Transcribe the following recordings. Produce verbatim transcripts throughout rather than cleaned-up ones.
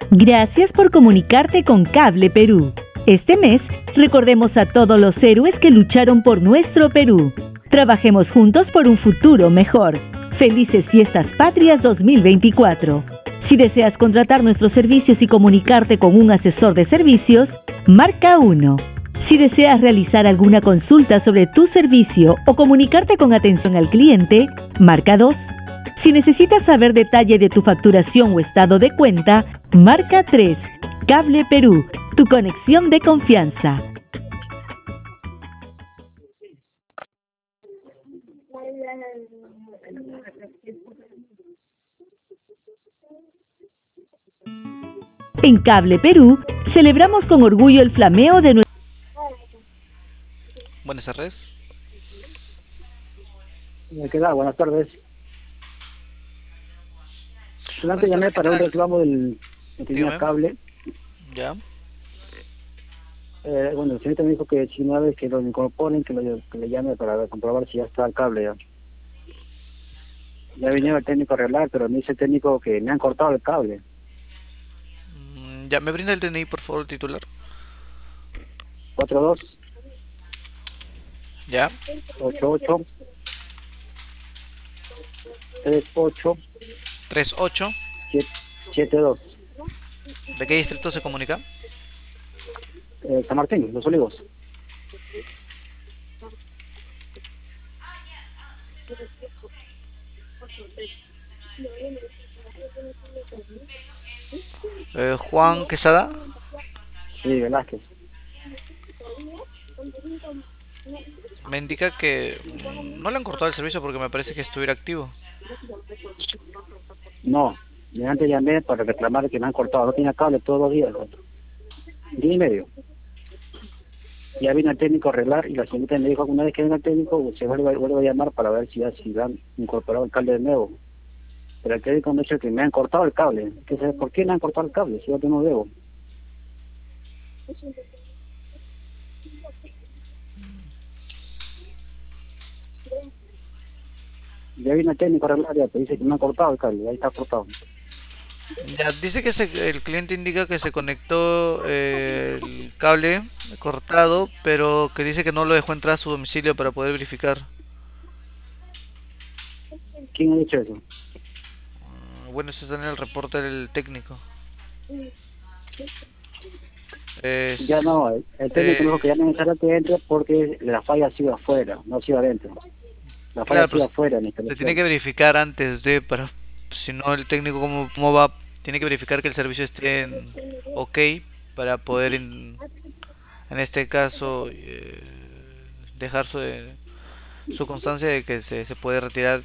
Gracias por comunicarte con Cable Perú. Este mes, recordemos a todos los héroes que lucharon por nuestro Perú. Trabajemos juntos por un futuro mejor. Felices Fiestas Patrias dos mil veinticuatro. Si deseas contratar nuestros servicios y comunicarte con un asesor de servicios, marca uno. Si deseas realizar alguna consulta sobre tu servicio o comunicarte con atención al cliente, marca dos. Si necesitas saber detalle de tu facturación o estado de cuenta, marca tres. Cable Perú, tu conexión de confianza. En Cable Perú, celebramos con orgullo el flameo de nuestro... Buenas tardes. ¿Qué tal? Buenas tardes. Yo antes llamé para un reclamo del que tenía cable. Ya. Eh, bueno, el señorita me dijo que si una vez que lo incorporen, que, lo, que le llame para comprobar si ya está el cable ya. Ya vino el técnico a arreglar, pero me dice el técnico que me han cortado el cable. Mm, ya, ¿me brinda el D N I, por favor, titular? cuatro dos. Ya. ocho ocho. tres ocho. tres ocho. siete dos. ¿De qué distrito se comunica? Eh, San Martín, Los Olivos. Eh, Juan Quesada. Sí, Velázquez. Me indica que no le han cortado el servicio porque me parece que estuviera activo. No, yo antes llamé para reclamar que me han cortado. No tenía cable todos los días. Día y medio. Ya vino el técnico a arreglar y la señorita me dijo que una vez que venga el técnico se vuelve, vuelve a llamar para ver si ya si han incorporado el cable de nuevo. Pero el técnico me ha dicho que me han cortado el cable. ¿Qué sabe por qué me han cortado el cable? Si yo no debo. Ya vino el técnico a arreglar, ya te dice que me han cortado el cable. Ahí está cortado. Ya, dice que se, el cliente indica que se conectó eh, el cable cortado, pero que dice que no lo dejó entrar a su domicilio para poder verificar. ¿Quién ha dicho eso? Uh, bueno, eso está en el reporte del técnico. Es, ya no, el, el técnico eh, dijo que ya no es necesario que entre porque la falla ha sido afuera, no ha sido adentro. La falla claro, ha sido pues, afuera en se instalación. tiene que verificar antes de, para, si no el técnico cómo, cómo va, tiene que verificar que el servicio esté en ok para poder en, en este caso eh, dejar su, eh, su constancia de que se, se puede retirar.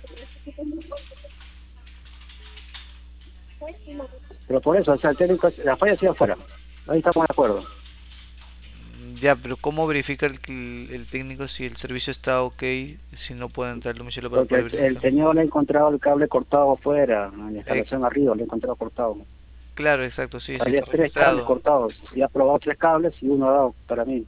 Pero por eso, o sea, el técnico, la falla ha sido afuera. Ahí estamos de acuerdo. Ya, pero ¿cómo verifica el, el técnico si el servicio está ok, si no puede entrar al domicilio para Porque poder el, verificar? el señor le ha encontrado el cable cortado afuera, en la instalación Eh, arriba, le ha encontrado cortado. claro, exacto, sí, sí Había está tres cables registrado. cortados. Y ha probado tres cables y uno ha dado para mí.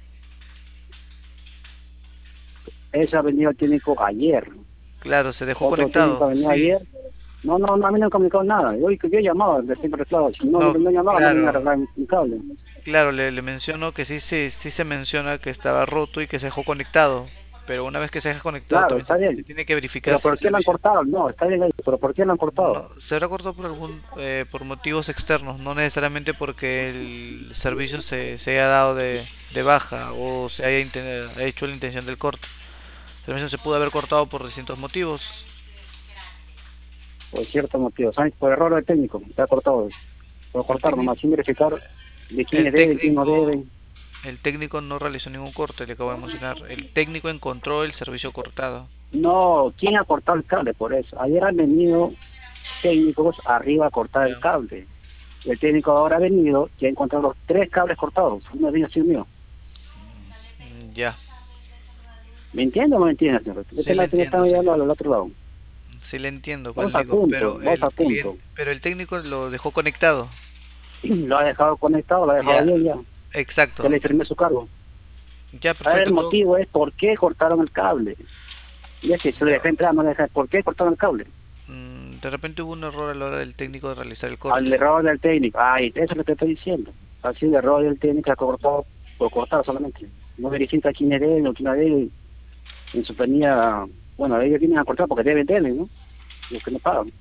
Ese ha venido el técnico ayer. Claro, se dejó Otro técnico conectado, ha venido sí. ayer. No, no, no, a mí no me han comunicado nada. Yo, yo he llamado, le estoy reclamado. Si no, No, no, no llamaba, no me iban a claro, arreglar mi, mi cable. claro, le, le menciono que sí, sí, sí se menciona que estaba roto y que se dejó conectado. Pero una vez que se deja conectado Claro, también está se, se bien. tiene que verificar Pero si el ¿por qué lo han servicio... cortado? No, está bien ahí, pero ¿por qué lo han No, cortado? se habrá cortado por algún, eh, por motivos externos, no necesariamente porque el servicio se, se haya dado de, de baja o se haya, inten- haya hecho la intención del corte. El servicio se pudo haber cortado por distintos motivos. Por cierto motivo. ¿Sabes? Por error del técnico, se ha cortado. Por El cortar técnico, nomás, sin verificar de el quiénes deben, quién no técnico, deben. el técnico no realizó ningún corte, le acabo de mencionar. El técnico encontró el servicio cortado. No, ¿quién ha cortado el cable? Por eso. Ayer han venido técnicos arriba a cortar el Ya. cable. El técnico ahora ha venido y ha encontrado los tres cables cortados. Uno vino así mío. Mm, ya, ¿Me entiende o no me entiende, señor? Este sí es le la que entiendo, estamos sí. llevando al otro lado. Sí le entiendo, pues Vamos le a digo, punto, pero vamos el a punto. cliente, pero el técnico lo dejó conectado. Lo ha dejado conectado, lo ha dejado Ya, bien ya. Ya exacto. le firmé su cargo. Ya, Ahora perfecto. el Todo, motivo es por qué cortaron el cable. Y es que se le ya, dejé entrar, no le dejé. ¿Por qué cortaron el cable? mm, De repente hubo un error a la hora del técnico de realizar el corte. Al error del técnico, ay, eso es lo que estoy diciendo. Ha sido el error del técnico, ha cortado por cortar solamente. No verifica quién es de él o quién es de él. En su planilla, bueno, ellos vienen a cortar porque deben tener, ¿no? Los que no pagan.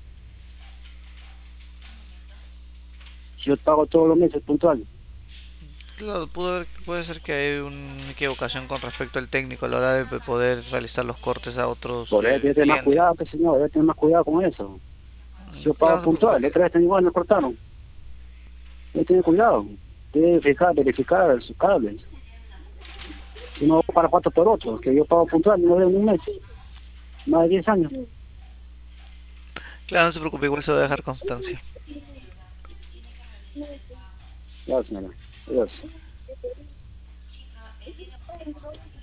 Si yo pago todos los meses puntual. Claro, pudo haber- puede ser que hay una equivocación con respecto al técnico a la hora de poder realizar los cortes a otros Por eso eh, debe tener más clientes. cuidado, pues, señor, debe tener más cuidado con eso. Si yo pago Claro, puntual, la otra vez igual me cortaron. Debe tener cuidado. Debe fijar, verificar sus cables. Si no, para cuatro por ocho, que yo pago puntual, no veo en un mes. Más de diez años. claro, no se preocupe, igual se va a dejar constancia. Ya, señora. Adiós.